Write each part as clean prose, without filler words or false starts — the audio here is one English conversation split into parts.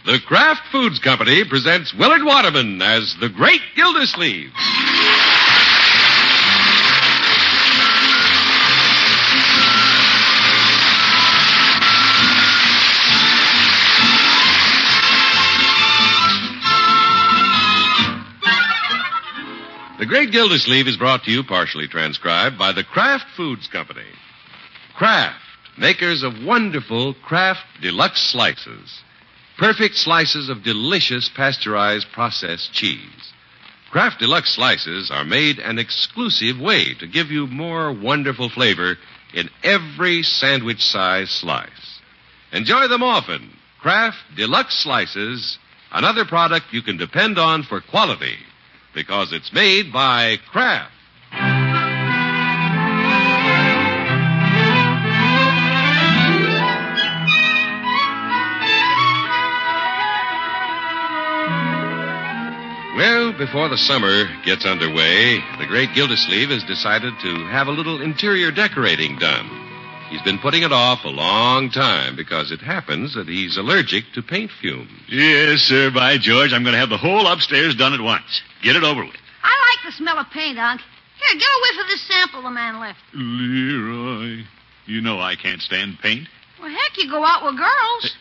The Kraft Foods Company presents Willard Waterman as the Great Gildersleeve. The Great Gildersleeve is brought to you, partially transcribed, by the Kraft Foods Company. Kraft, makers of wonderful Kraft Deluxe Slices. Perfect slices of delicious pasteurized processed cheese. Kraft Deluxe Slices are made an exclusive way to give you more wonderful flavor in every sandwich-sized slice. Enjoy them often. Kraft Deluxe Slices, another product you can depend on for quality, because it's made by Kraft. Well, before the summer gets underway, the Great Gildersleeve has decided to have a little interior decorating done. He's been putting it off a long time because it happens that he's allergic to paint fumes. Yes, sir. By George, I'm going to have the whole upstairs done at once. Get it over with. I like the smell of paint, Unc. Here, get a whiff of this sample the man left. Leroy, you know I can't stand paint. Well, heck, you go out with girls.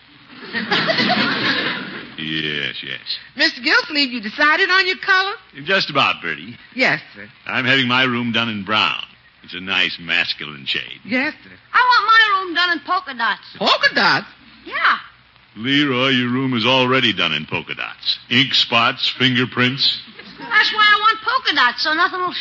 Yes. Mr. Gildersleeve, you decided on your color? Just about, Bertie. Yes, sir. I'm having my room done in brown. It's a nice masculine shade. Yes, sir. I want my room done in polka dots. Polka dots? Yeah. Leroy, your room is already done in polka dots. Ink spots, fingerprints. That's why I want polka dots, so nothing will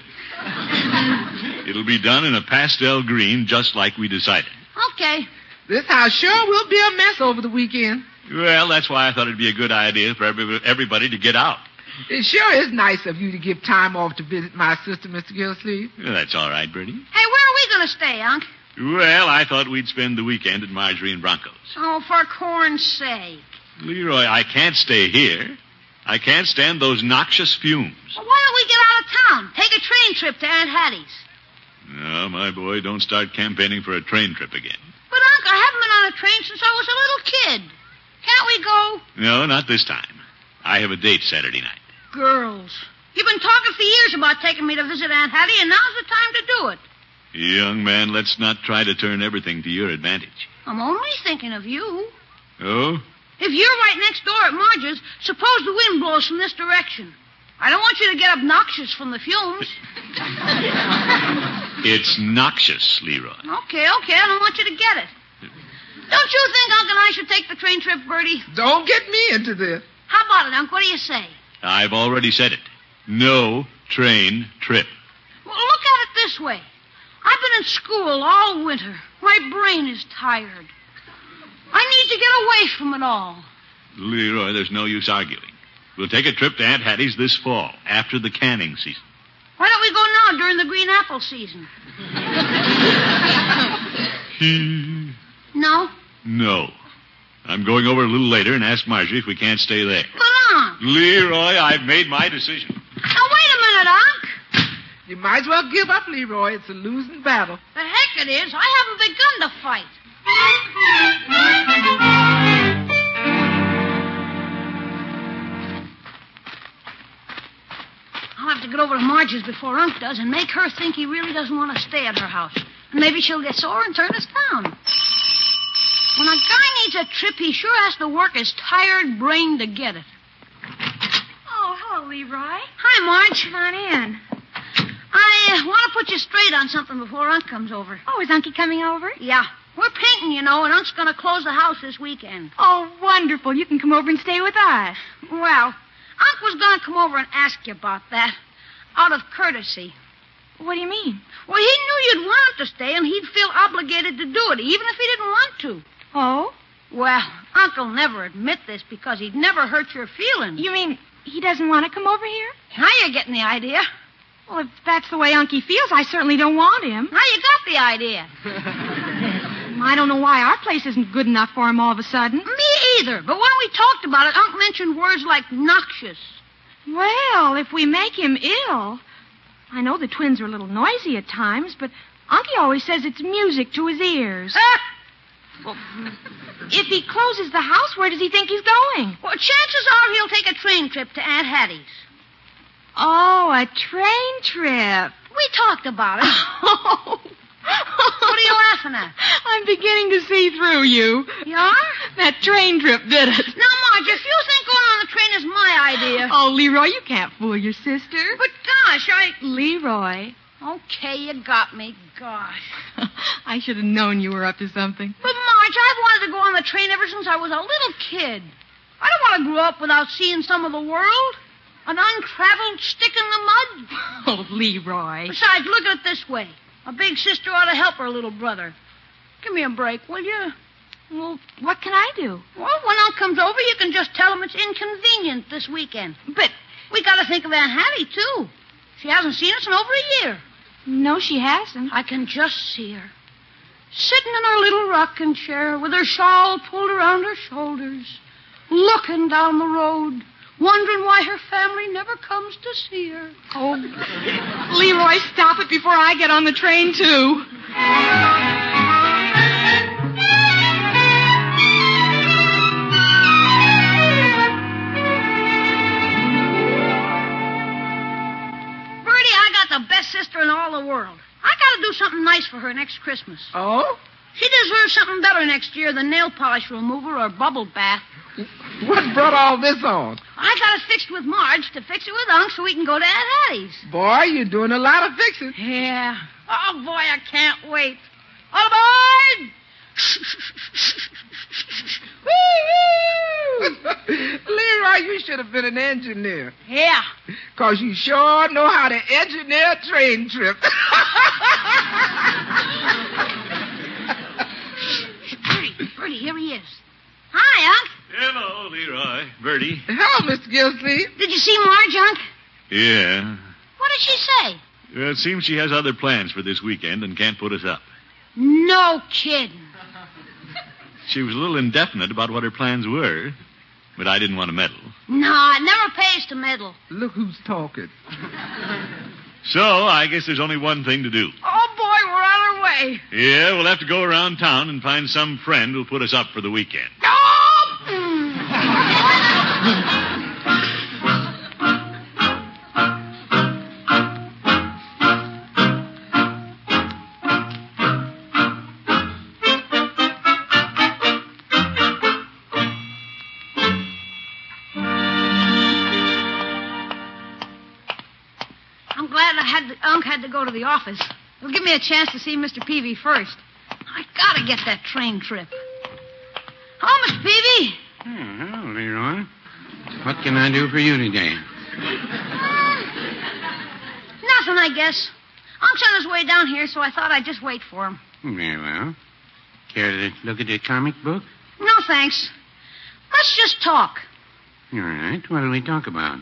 show. It'll be done in a pastel green, just like we decided. Okay. This house sure will be a mess over the weekend. Well, that's why I thought it'd be a good idea for everybody to get out. It sure is nice of you to give time off to visit my sister, Mr. Gildersleeve. Well, that's all right, Bertie. Hey, where are we going to stay, Unc? Well, I thought we'd spend the weekend at Marjorie and Bronco's. Oh, for corn's sake. Leroy, I can't stay here. I can't stand those noxious fumes. Well, why don't we get out of town? Take a train trip to Aunt Hattie's. No, my boy, don't start campaigning for a train trip again. But, Unc, I haven't been on a train since I was a little kid. Can't we go? No, not this time. I have a date Saturday night. Girls. You've been talking for years about taking me to visit Aunt Hattie, and now's the time to do it. Young man, let's not try to turn everything to your advantage. I'm only thinking of you. Oh? If you're right next door at Marge's, suppose the wind blows from this direction. I don't want you to get obnoxious from the fumes. It's noxious, Leroy. Okay, I don't want you to get it. Don't you think Unc and I should take the train trip, Bertie? Don't get me into this. How about it, Unc? What do you say? I've already said it. No train trip. Well, look at it this way. I've been in school all winter. My brain is tired. I need to get away from it all. Leroy, there's no use arguing. We'll take a trip to Aunt Hattie's this fall, after the canning season. Why don't we go now during the green apple season? No? No. I'm going over a little later and ask Marjorie if we can't stay there. But, Unc. Leroy, I've made my decision. Now, wait a minute, Unc. You might as well give up, Leroy. It's a losing battle. The heck it is. I haven't begun to fight. I'll have to get over to Marge's before Unc does and make her think he really doesn't want to stay at her house. And maybe she'll get sore and turn us down. When a guy needs a trip, he sure has to work his tired brain to get it. Oh, hello, Leroy. Hi, Marge. Come on in. I want to put you straight on something before Unc comes over. Oh, is Unky coming over? Yeah. We're painting, you know, and Unc's going to close the house this weekend. Oh, wonderful. You can come over and stay with us. Well, Unc was going to come over and ask you about that, out of courtesy. What do you mean? Well, he knew you'd want him to stay, and he'd feel obligated to do it, even if he didn't want to. Oh? Well, Unc'll never admit this because he'd never hurt your feelings. You mean he doesn't want to come over here? Now you're getting the idea. Well, if that's the way Unky feels, I certainly don't want him. Now you got the idea. I don't know why our place isn't good enough for him all of a sudden. Me either. But when we talked about it, Unc mentioned words like noxious. Well, if we make him ill... I know the twins are a little noisy at times, but Unky always says it's music to his ears. Well, If he closes the house, where does he think he's going? Well, chances are he'll take a train trip to Aunt Hattie's. Oh, a train trip. We talked about it. What are you laughing at? I'm beginning to see through you. You are? That train trip did it. Now, Marge, if you think going on the train is my idea... Oh, Leroy, you can't fool your sister. But, gosh, Leroy. Okay, you got me. Gosh. I should have known you were up to something. But, Marge, I've wanted to go on the train ever since I was a little kid. I don't want to grow up without seeing some of the world. An untraveled stick in the mud. Oh, Leroy. Besides, look at it this way. A big sister ought to help her little brother. Give me a break, will you? Well, what can I do? Well, when Unc comes over, you can just tell him it's inconvenient this weekend. But we got to think of Aunt Hattie, too. She hasn't seen us in over a year. no, she hasn't. I can just see her. Sitting in her little rocking chair with her shawl pulled around her shoulders, looking down the road, wondering why her family never comes to see her. Oh, Leroy, stop it before I get on the train, too. Bertie, I got the best sister in all the world. I got to do something nice for her next Christmas. Oh? She deserves something better next year than nail polish remover or bubble bath. What brought all this on? I got it fixed with Marge to fix it with Unc so we can go to Aunt Hattie's. Boy, you're doing a lot of fixing. Yeah. Oh, boy, I can't wait. All aboard! Leroy, you should have been an engineer. Yeah. 'Cause you sure know how to engineer a train trip. Bertie, here he is. Hi, Unc. Hello, Leroy. Bertie. Hello, Mr. Gilsleeve. Did you see Marge, Unc? Yeah. What did she say? It seems she has other plans for this weekend and can't put us up. No kidding. She was a little indefinite about what her plans were, but I didn't want to meddle. No, it never pays to meddle. Look who's talking. So I guess there's only one thing to do. Oh, boy, we're on our way. Yeah, we'll have to go around town and find some friend who'll put us up for the weekend. I'm glad Unc had to go to the office. It'll give me a chance to see Mr. Peavy first. I gotta get that train trip. Hello, Mr. Peavy. Oh, hello, Leroy. What can I do for you today? Nothing, I guess. Unc's on his way down here, so I thought I'd just wait for him. Very well. Care to look at the comic book? No, thanks. Let's just talk. All right. What do we talk about?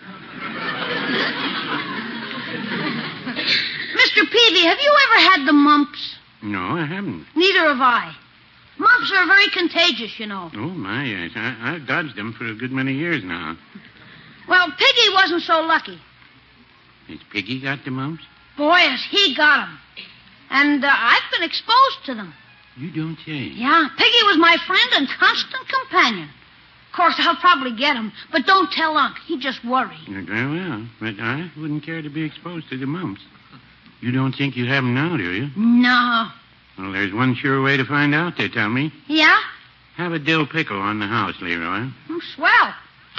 Mr. Peavy, have you ever had the mumps? No, I haven't. Neither have I. Mumps are very contagious, you know. Oh, my, yes. I've dodged them for a good many years now. Well, Piggy wasn't so lucky. Has Piggy got the mumps? Boy, has he got 'em. And I've been exposed to them. You don't say. Yeah, Piggy was my friend and constant companion. Of course, I'll probably get him, but don't tell Unc. He'd just worry. Very well, but I wouldn't care to be exposed to the mumps. You don't think you have them now, do you? No. Well, there's one sure way to find out, they tell me. Yeah? Have a dill pickle on the house, Leroy. Swell.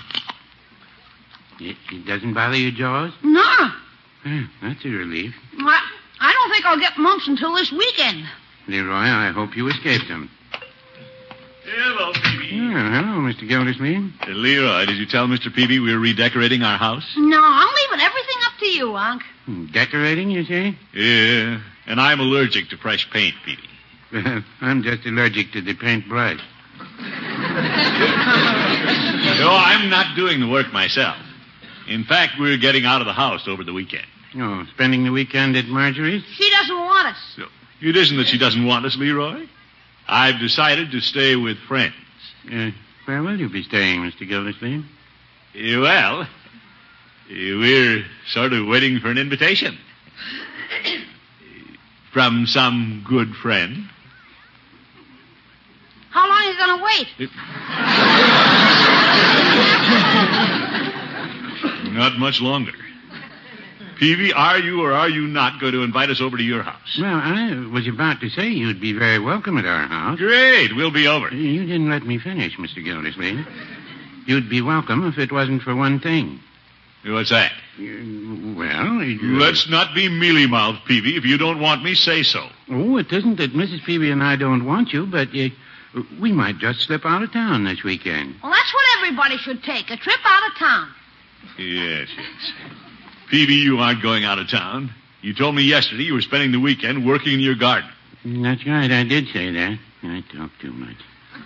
It doesn't bother your jaws? No. That's a relief. I don't think I'll get mumps until this weekend. Leroy, I hope you escaped them. Hello, Peavy. Hello, Mr. Gildersleeve. Leroy, did you tell Mr. Peavy we were redecorating our house? No, I'm leaving everything up to you, Unc. Decorating, you say? Yeah, and I'm allergic to fresh paint, Peavy. Well, I'm just allergic to the paintbrush. No, I'm not doing the work myself. In fact, we're getting out of the house over the weekend. Oh, spending the weekend at Marjorie's? She doesn't want us. So, it isn't that she doesn't want us, Leroy. I've decided to stay with friends. Where will you be staying, Mr. Gildersleeve? Well, we're sort of waiting for an invitation. From some good friend. How long are you going to wait. Not much longer. Peavy, are you or are you not going to invite us over to your house? Well, I was about to say you'd be very welcome at our house. Great. We'll be over. You didn't let me finish, Mr. Gildersleeve. You'd be welcome if it wasn't for one thing. What's that? Let's not be mealy-mouthed, Peavy. If you don't want me, say so. Oh, it isn't that Mrs. Peavy and I don't want you, but we might just slip out of town this weekend. Well, that's what everybody should take, a trip out of town. Yes. Peavy, you aren't going out of town. You told me yesterday you were spending the weekend working in your garden. That's right, I did say that. I talk too much.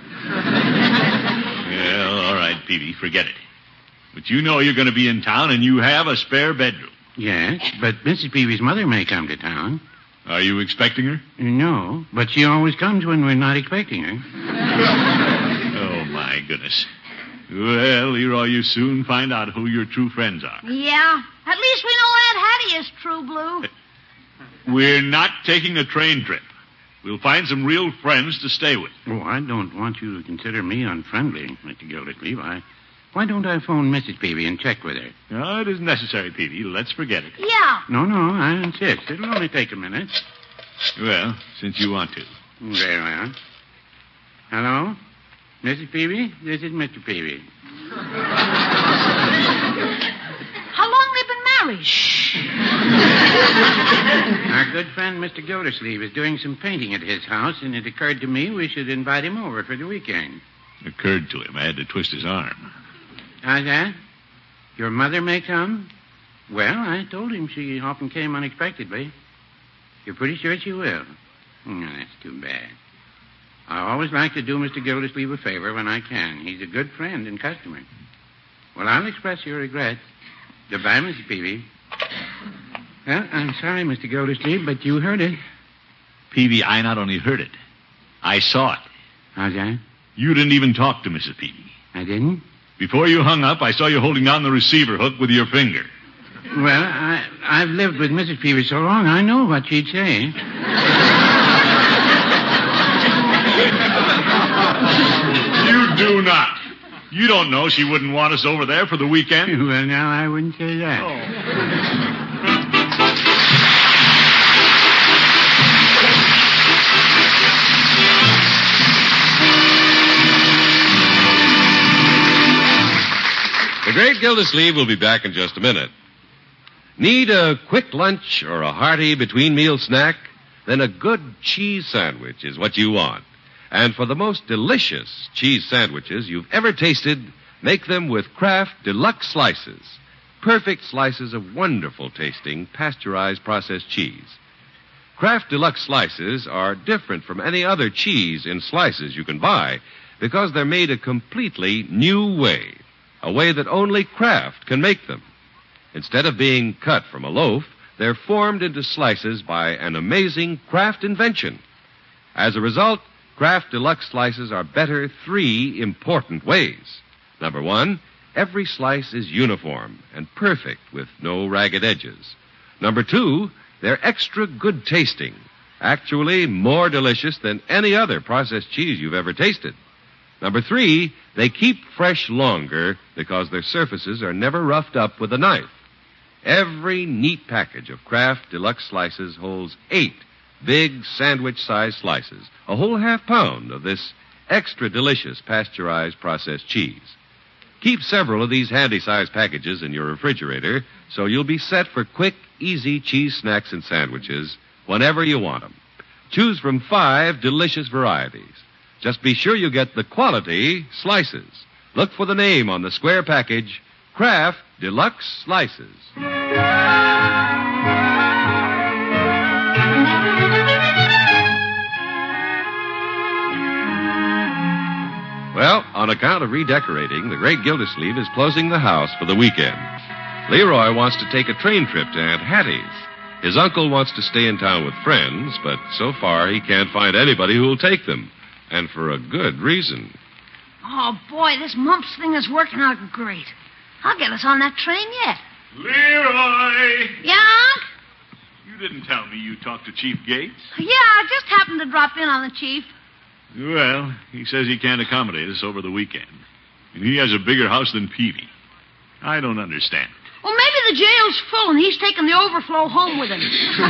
Well, all right, Peavy, forget it. But you know you're going to be in town, and you have a spare bedroom. Yes, but Mrs. Peavy's mother may come to town. Are you expecting her? No, but she always comes when we're not expecting her. Oh, my goodness. Well, Leroy, you soon find out who your true friends are. Yeah, at least we know Aunt Hattie is true blue. We're not taking a train trip. We'll find some real friends to stay with. Oh, I don't want you to consider me unfriendly, Mr. Gildersleeve. Why don't I phone Mrs. Peavy and check with her? No, it isn't necessary, Peavy. Let's forget it. Yeah. No, I insist. It'll only take a minute. Well, since you want to. Very well. Hello? Mrs. Peavy? This is Mr. Peavy. How long they been married? Our good friend, Mr. Gildersleeve, is doing some painting at his house, and it occurred to me we should invite him over for the weekend. Occurred to him. I had to twist his arm. How's that? Your mother may come? Well, I told him she often came unexpectedly. You're pretty sure she will? Oh, that's too bad. I always like to do Mr. Gildersleeve a favor when I can. He's a good friend and customer. Well, I'll express your regrets. Goodbye, Mrs. Peavy. Well, I'm sorry, Mr. Gildersleeve, but you heard it. Peavy, I not only heard it, I saw it. How's that? You didn't even talk to Mrs. Peavy. I didn't? Before you hung up, I saw you holding down the receiver hook with your finger. Well, I've lived with Mrs. Peavy so long, I know what she'd say. You do not. You don't know she wouldn't want us over there for the weekend? Well, now, I wouldn't say that. Oh. The Great Gildersleeve will be back in just a minute. Need a quick lunch or a hearty between-meal snack? Then a good cheese sandwich is what you want. And for the most delicious cheese sandwiches you've ever tasted, make them with Kraft Deluxe Slices. Perfect slices of wonderful-tasting, pasteurized processed cheese. Kraft Deluxe Slices are different from any other cheese in slices you can buy because they're made a completely new way. A way that only Kraft can make them. Instead of being cut from a loaf, they're formed into slices by an amazing Kraft invention. As a result, Kraft Deluxe Slices are better 3 important ways. Number 1, every slice is uniform and perfect with no ragged edges. Number 2, they're extra good tasting, actually more delicious than any other processed cheese you've ever tasted. Number 3, they keep fresh longer because their surfaces are never roughed up with a knife. Every neat package of Kraft Deluxe Slices holds 8 big sandwich-sized slices, a whole half-pound of this extra delicious pasteurized processed cheese. Keep several of these handy-sized packages in your refrigerator so you'll be set for quick, easy cheese snacks and sandwiches whenever you want them. Choose from 5 delicious varieties. Just be sure you get the quality slices. Look for the name on the square package, Kraft Deluxe Slices. Well, on account of redecorating, the Great Gildersleeve is closing the house for the weekend. Leroy wants to take a train trip to Aunt Hattie's. His uncle wants to stay in town with friends, but so far he can't find anybody who will take them. And for a good reason. Oh, boy, this mumps thing is working out great. I'll get us on that train yet. Leroy! Yeah, Unc? You didn't tell me you talked to Chief Gates. Yeah, I just happened to drop in on the chief. Well, he says he can't accommodate us over the weekend. And he has a bigger house than Peavy. I don't understand. Well, maybe the jail's full and he's taking the overflow home with him.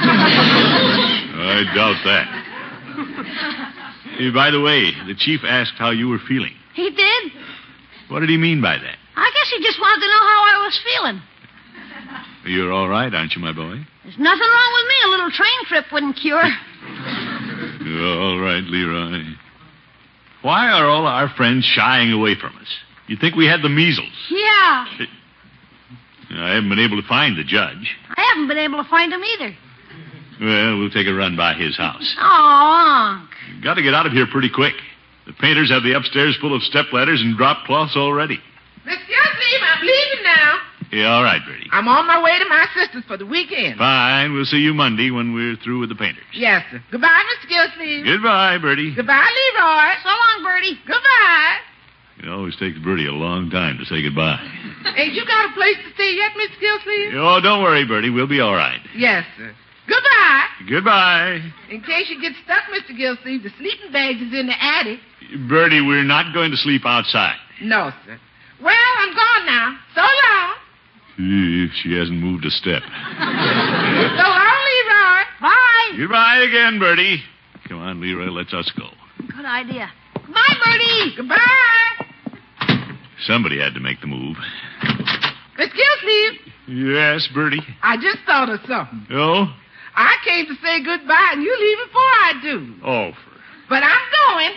I doubt that. By the way, the chief asked how you were feeling. He did? What did he mean by that? I guess he just wanted to know how I was feeling. You're all right, aren't you, my boy? There's nothing wrong with me. A little train trip wouldn't cure. You're all right, Leroy. Why are all our friends shying away from us? You'd think we had the measles. Yeah. I haven't been able to find the judge. I haven't been able to find him either. Well, we'll take a run by his house. Oh, Unc. Got to get out of here pretty quick. The painters have the upstairs full of step ladders and drop cloths already. Miss Gilsleeve, I'm leaving now. Yeah, all right, Bertie. I'm on my way to my sister's for the weekend. Fine. We'll see you Monday when we're through with the painters. Yes, sir. Goodbye, Mr. Gilsleeve. Goodbye, Bertie. Goodbye, Leroy. So long, Bertie. Goodbye. It always takes Bertie a long time to say goodbye. Ain't you got a place to stay yet, Miss Gilsleeve? Oh, don't worry, Bertie. We'll be all right. Yes, sir. Goodbye. Goodbye. In case you get stuck, Mr. Gilsleeve, the sleeping bags is in the attic. Bertie, we're not going to sleep outside. No, sir. Well, I'm gone now. So long. She hasn't moved a step. So long, Leroy. Bye. Goodbye again, Bertie. Come on, Leroy, let's us go. Good idea. Bye, Bertie. Goodbye. Somebody had to make the move. Miss Gilsleeve, Yes, Bertie. I just thought of something. Oh? I came to say goodbye, and you leave before I do. Oh, But I'm going.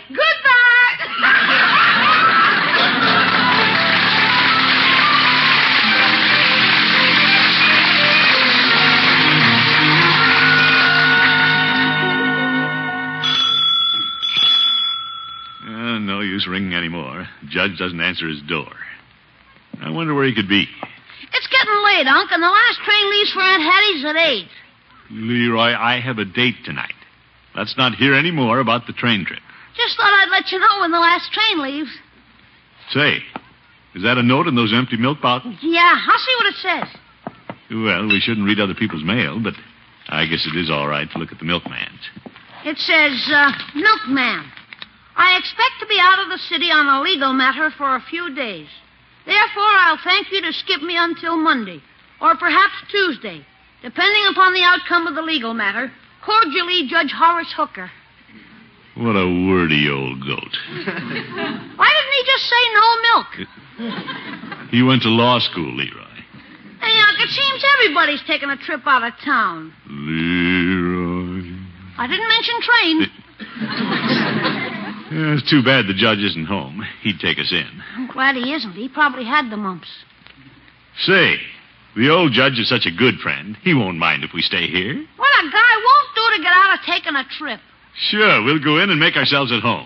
No use ringing anymore. Judge doesn't answer his door. I wonder where he could be. It's getting late, Unc, and the last train leaves for Aunt Hattie's at 8. Leroy, I have a date tonight. Let's not hear any more about the train trip. Just thought I'd let you know when the last train leaves. Say, is that a note in those empty milk bottles? Yeah, I'll see what it says. Well, we shouldn't read other people's mail, but I guess it is all right to look at the milkman's. It says, Milkman. I expect to be out of the city on a legal matter for a few days. Therefore, I'll thank you to skip me until Monday, or perhaps Tuesday, depending upon the outcome of the legal matter. Cordially, Judge Horace Hooker. What a wordy old goat. Why didn't he just say no milk? He went to law school, Leroy. Hey, Unc, it seems everybody's taking a trip out of town. Leroy. I didn't mention train. Yeah, it's too bad the judge isn't home. He'd take us in. I'm glad he isn't. He probably had the mumps. Say, the old judge is such a good friend. He won't mind if we stay here. What a guy won't do to get out of taking a trip. Sure, we'll go in and make ourselves at home.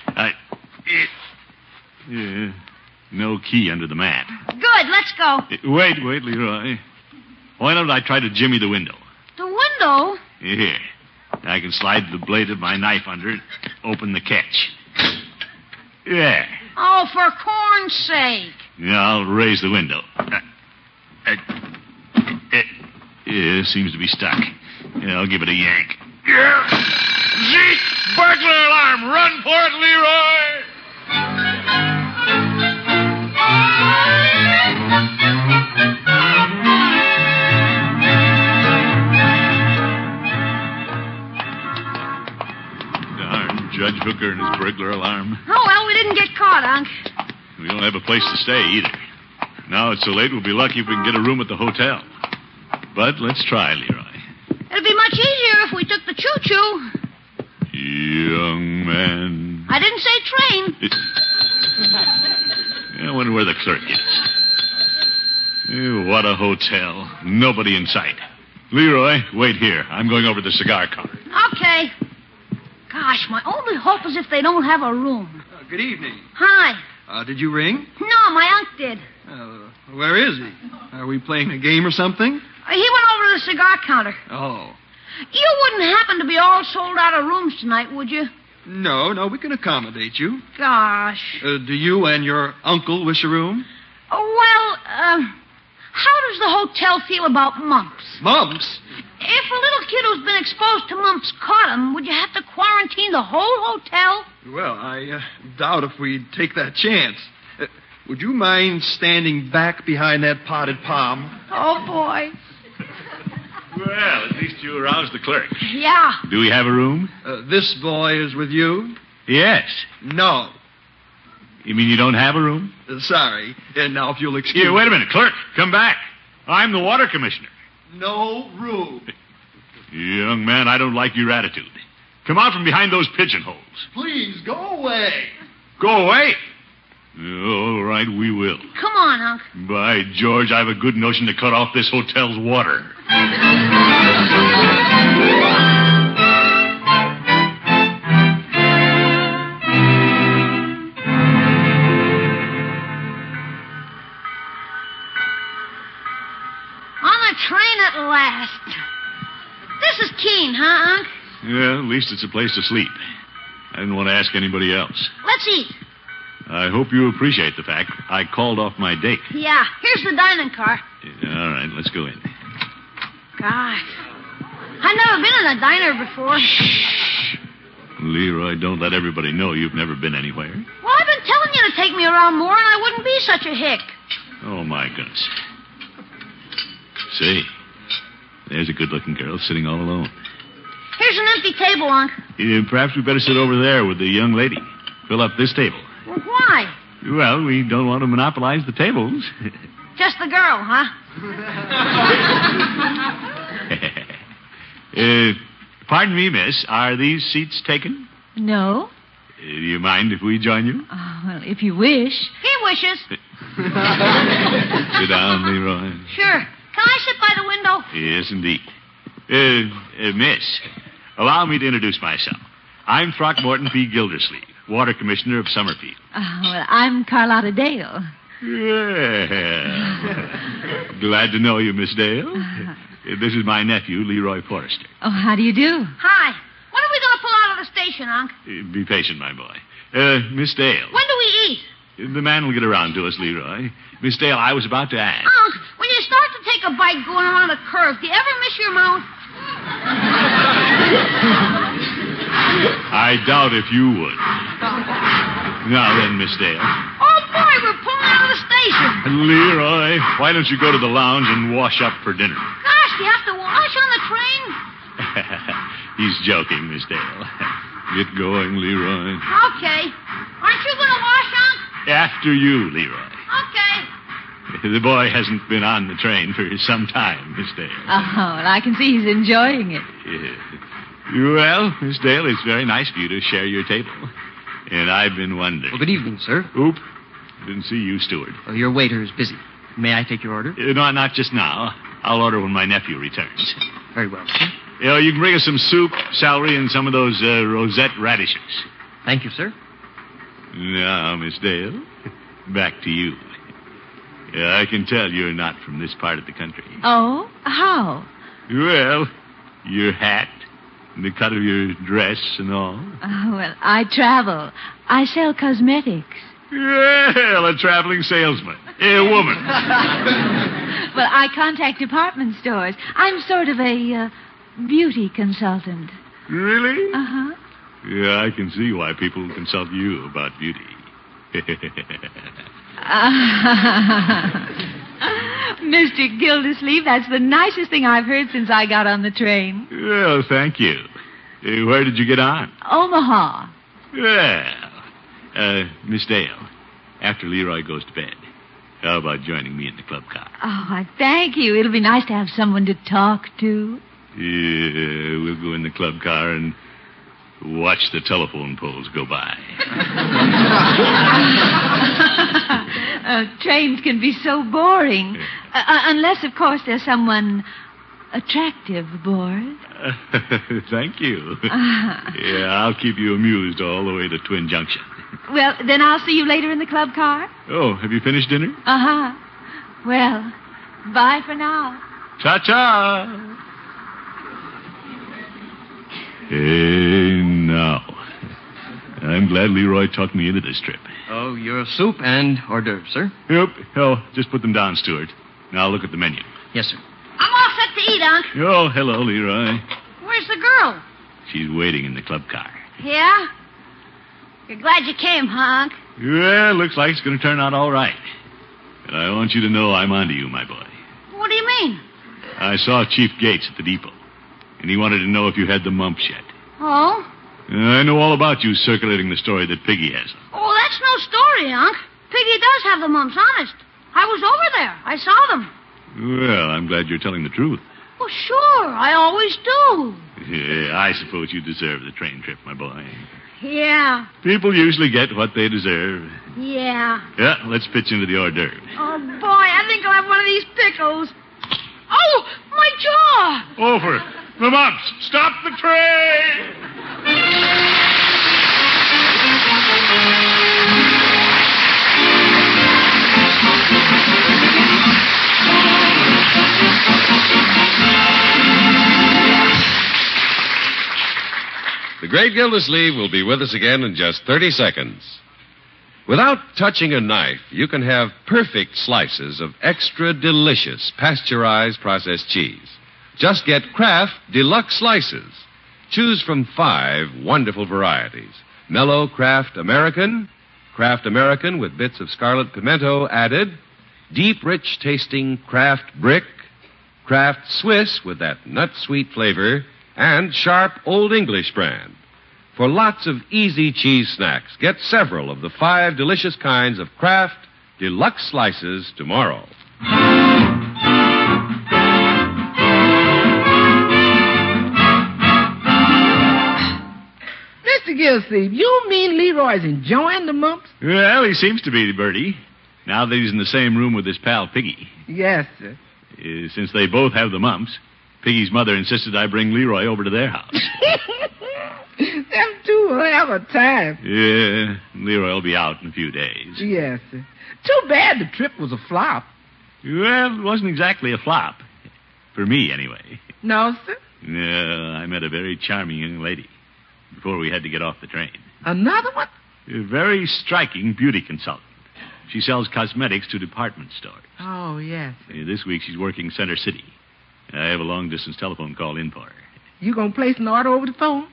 No key under the mat. Good, let's go. Wait, Leroy. Why don't I try to jimmy the window? The window? Here. I can slide the blade of my knife under it, open the catch. There. Oh, for corn's sake. Now I'll raise the window. It seems to be stuck. I'll give it a yank. Zeke! Burglar alarm! Run for it, Leroy! Darn Judge Hooker and his burglar alarm. Oh, well, we didn't get caught, Unc. We don't have a place to stay either. Now it's so late, we'll be lucky if we can get a room at the hotel. But let's try, Leroy. It'd be much easier if we took the choo-choo. Young man. I didn't say train. I wonder where the clerk is. What a hotel. Nobody in sight. Leroy, wait here. I'm going over to the cigar counter. Okay. Gosh, my only hope is if they don't have a room. Good evening. Hi. Did you ring? No, my Unc did. Where is he? Are we playing a game or something? He went over to the cigar counter. Oh. You wouldn't happen to be all sold out of rooms tonight, would you? No, we can accommodate you. Gosh. Do you and your uncle wish a room? Well, how does the hotel feel about mumps? Mumps? If a little kid who's been exposed to mumps caught him, would you have to quarantine the whole hotel? Well, I doubt if we'd take that chance. Would you mind standing back behind that potted palm? Oh, boy. Well, at least you aroused the clerk. Yeah. Do we have a room? This boy is with you? Yes. No. You mean you don't have a room? Sorry. And now, if you'll excuse... Here, wait a minute. Clerk, come back. I'm the water commissioner. No room. Young man, I don't like your attitude. Come out from behind those pigeonholes. Please, go away. Go away. All right, we will. Come on, Unc. By George, I have a good notion to cut off this hotel's water. Train at last. This is Keene, huh, Unc? Yeah, at least it's a place to sleep. I didn't want to ask anybody else. Let's eat. I hope you appreciate the fact I called off my date. Yeah, here's the dining car. All right, let's go in. God. I've never been in a diner before. Shh. Leroy, don't let everybody know you've never been anywhere. Well, I've been telling you to take me around more, and I wouldn't be such a hick. Oh, my goodness. Say, there's a good-looking girl sitting all alone. Here's an empty table, Unc. Perhaps we better sit over there with the young lady. Fill up this table. Well, why? Well, we don't want to monopolize the tables. Just the girl, huh? Pardon me, miss. Are these seats taken? No. Do you mind if we join you? Well, if you wish. He wishes. Sit down, Leroy. Sure. Can I sit by the window? Yes, indeed. Miss, allow me to introduce myself. I'm Throckmorton P. Gildersleeve, Water Commissioner of Summerfield. Well, I'm Carlotta Dale. Yeah. Glad to know you, Miss Dale. This is my nephew, Leroy Forrester. Oh, how do you do? Hi. When are we going to pull out of the station, Unc? Be patient, my boy. Miss Dale. When do we eat? The man will get around to us, Leroy. Miss Dale, I was about to ask. Unc, when you start to take a bite going around a curve, do you ever miss your mouth? I doubt if you would. Now then, Miss Dale. Oh, boy, we're pulling out of the station. Leroy, why don't you go to the lounge and wash up for dinner? Gosh, do you have to wash on the train? He's joking, Miss Dale. Get going, Leroy. Okay. Aren't you going to wash, Unc? After you, Leroy. Okay. The boy hasn't been on the train for some time, Miss Dale. Oh, well, I can see he's enjoying it. Yeah. Well, Miss Dale, it's very nice of you to share your table. And I've been wondering. Well, good evening, sir. Oop. Didn't see you, steward. Your waiter is busy. May I take your order? No, not just now. I'll order when my nephew returns. Very well, sir. You can bring us some soup, celery, and some of those rosette radishes. Thank you, sir. Now, Miss Dale, back to you. I can tell you're not from this part of the country. Oh? How? Well, your hat, and the cut of your dress and all. Well, I travel. I sell cosmetics. Well, a traveling salesman. A woman. Well, I contact department stores. I'm sort of a beauty consultant. Really? Uh-huh. Yeah, I can see why people consult you about beauty. Mr. Gildersleeve, that's the nicest thing I've heard since I got on the train. Well, thank you. Where did you get on? Omaha. Well, Miss Dale, after Leroy goes to bed, how about joining me in the club car? Oh, thank you. It'll be nice to have someone to talk to. Yeah, we'll go in the club car and watch the telephone poles go by. Trains can be so boring. Unless, of course, there's someone attractive aboard. Thank you. Yeah, I'll keep you amused all the way to Twin Junction. Well, then I'll see you later in the club car. Oh, have you finished dinner? Uh-huh. Well, bye for now. Ta-ta! Now. I'm glad Leroy talked me into this trip. Oh, your soup and hors d'oeuvres, sir? Yep. Oh, just put them down, Stuart. Now look at the menu. Yes, sir. I'm all set to eat, Unc. Oh, hello, Leroy. Where's the girl? She's waiting in the club car. Yeah? You're glad you came, huh, Unc? Well, looks like it's going to turn out all right. And I want you to know I'm onto you, my boy. What do you mean? I saw Chief Gates at the depot, and he wanted to know if you had the mumps yet. Oh? I know all about you circulating the story that Piggy has them. Oh, that's no story, Unc. Piggy does have the mumps, honest. I was over there. I saw them. Well, I'm glad you're telling the truth. Well, sure. I always do. Yeah, I suppose you deserve the train trip, my boy. Yeah. People usually get what they deserve. Yeah. Yeah, let's pitch into the hors d'oeuvre. Oh, boy, I think I'll have one of these pickles. Oh, my jaw! Over. The mumps. Stop the train! The Great Gildersleeve will be with us again in just 30 seconds. Without touching a knife, you can have perfect slices of extra delicious pasteurized processed cheese. Just get Kraft Deluxe Slices. Choose from 5 wonderful varieties. Mellow Kraft American with bits of scarlet pimento added, deep, rich tasting Kraft Brick, Kraft Swiss with that nut-sweet flavor, and sharp Old English brand. For lots of easy cheese snacks, get several of the 5 delicious kinds of Kraft Deluxe Slices tomorrow. Mr. Gilsleeve, you mean Leroy's enjoying the mumps? Well, he seems to be, Bertie. Now that he's in the same room with his pal Piggy. Yes, sir. Since they both have the mumps, Piggy's mother insisted I bring Leroy over to their house. Them two will have a time. Yeah, Leroy will be out in a few days. Yes, sir. Too bad the trip was a flop. Well, it wasn't exactly a flop. For me, anyway. No, sir? No, I met a very charming young lady before we had to get off the train. Another one? A very striking beauty consultant. She sells cosmetics to department stores. Oh, yes. This week she's working Center City. I have a long-distance telephone call in for her. You gonna place an order over the phone?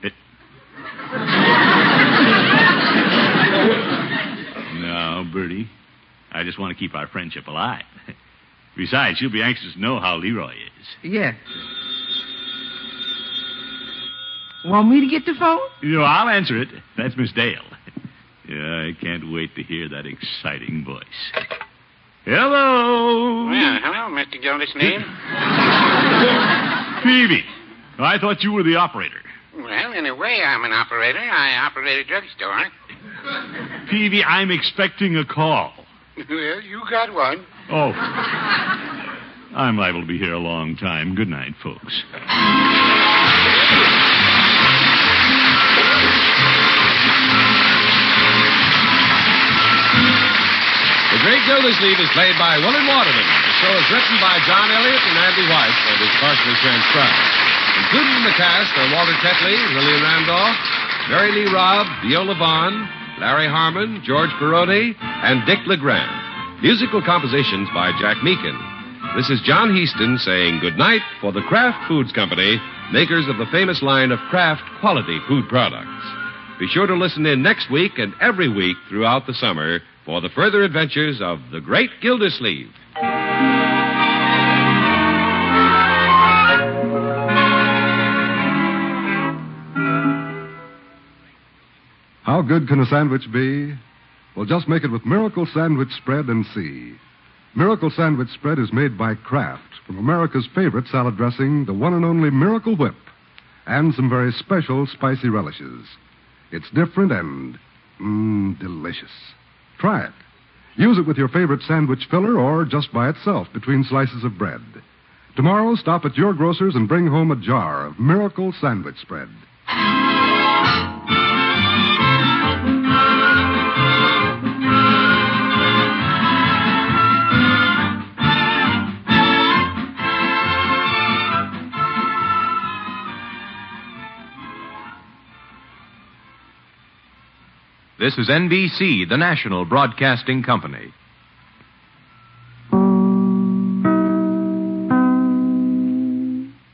No, Bertie. I just want to keep our friendship alive. Besides, she'll be anxious to know how Leroy is. Yes. Want me to get the phone? I'll answer it. That's Miss Dale. Yeah, I can't wait to hear that exciting voice. Hello. Well, hello, Mr. Gildersleeve. Peavy. I thought you were the operator. Well, in a way, I'm an operator. I operate a drugstore. Peavy, I'm expecting a call. Well, you got one. Oh. I'm liable to be here a long time. Good night, folks. The Great Gildersleeve is played by Willard Waterman. The show is written by John Elliott and Andy White and is partially transcribed. Included in the cast are Walter Tetley, Lillian Randolph, Mary Lee Robb, Viola Vaughn, Larry Harmon, George Perotti, and Dick LeGrand. Musical compositions by Jack Meakin. This is John Heaston saying goodnight for the Kraft Foods Company, makers of the famous line of Kraft quality food products. Be sure to listen in next week and every week throughout the summer for the further adventures of the Great Gildersleeve. How good can a sandwich be? Well, just make it with Miracle Sandwich Spread and see. Miracle Sandwich Spread is made by Kraft from America's favorite salad dressing, the one and only Miracle Whip, and some very special spicy relishes. It's different and, delicious. Try it. Use it with your favorite sandwich filler or just by itself between slices of bread. Tomorrow, stop at your grocer's and bring home a jar of Miracle Sandwich Spread. This is NBC, the national broadcasting company.